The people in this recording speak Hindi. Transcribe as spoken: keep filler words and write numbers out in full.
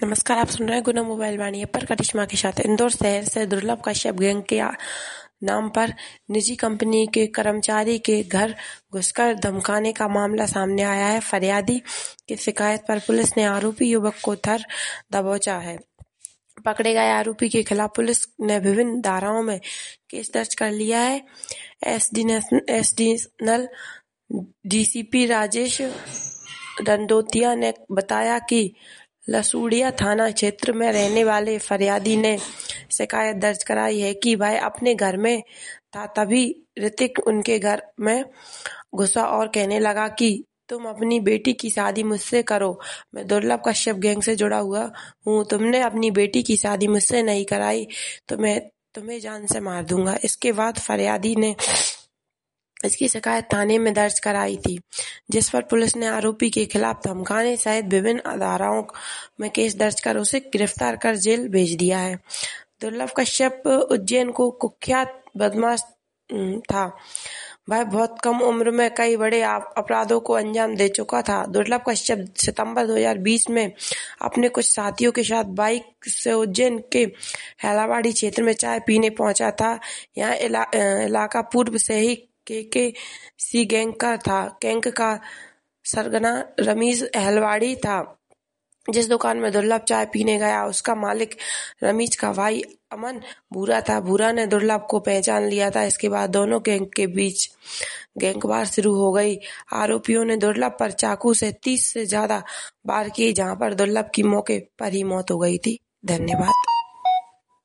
नमस्कार, आप सुन रहे हैं गुना मोबाइल वाणी पर करिश्मा के साथ। इंदौर शहर से दुर्लभ कश्यप गैंग के नाम पर निजी कंपनी के कर्मचारी के घर घुसकर धमकाने का मामला सामने आया है। फरियादी की शिकायत पर पुलिस ने आरोपी युवक को धर दबोचा है। पकड़े गए आरोपी के खिलाफ पुलिस ने विभिन्न धाराओं में केस दर्ज कर लिया है। एसडीएनएल डीसीपी राजेश दंडोतिया ने बताया कि लसूड़िया थाना क्षेत्र में रहने वाले फरियादी ने शिकायत दर्ज कराई है कि वह अपने घर में था, तभी ऋतिक उनके घर में घुसा और कहने लगा कि तुम अपनी बेटी की शादी मुझसे करो, मैं दुर्लभ कश्यप गैंग से जुड़ा हुआ हूँ, तुमने अपनी बेटी की शादी मुझसे नहीं कराई तो मैं तुम्हें जान से मार दूंगा। इसके बाद फरियादी ने इसकी शिकायत थाने में दर्ज कराई थी, जिस पर पुलिस ने आरोपी के खिलाफ धमकाने सहित विभिन्न धाराओं में केस दर्ज कर उसे गिरफ्तार कर जेल भेज दिया है। दुर्लभ कश्यप उज्जैन को कुख्यात बदमाश था। वह बहुत कम उम्र में कई बड़े अपराधों को अंजाम दे चुका था। दुर्लभ कश्यप सितंबर दो हज़ार बीस में अपने कुछ साथियों के साथ बाइक से उज्जैन के हैलावाड़ी क्षेत्र में चाय पीने पहुंचा था। यह इला, इलाका पूर्व से ही के के सी गैंग का था। गैंग का सरगना रमीज हलवाड़ी था। जिस दुकान में दुर्लभ चाय पीने गया, उसका मालिक रमीज का भाई अमन भूरा था। भूरा ने दुर्लभ को पहचान लिया था। इसके बाद दोनों गैंग के बीच गैंगवार शुरू हो गई। आरोपियों ने दुर्लभ पर चाकू से तीस से ज्यादा वार किए, जहां पर दुर्लभ की मौके पर ही मौत हो गई थी। धन्यवाद।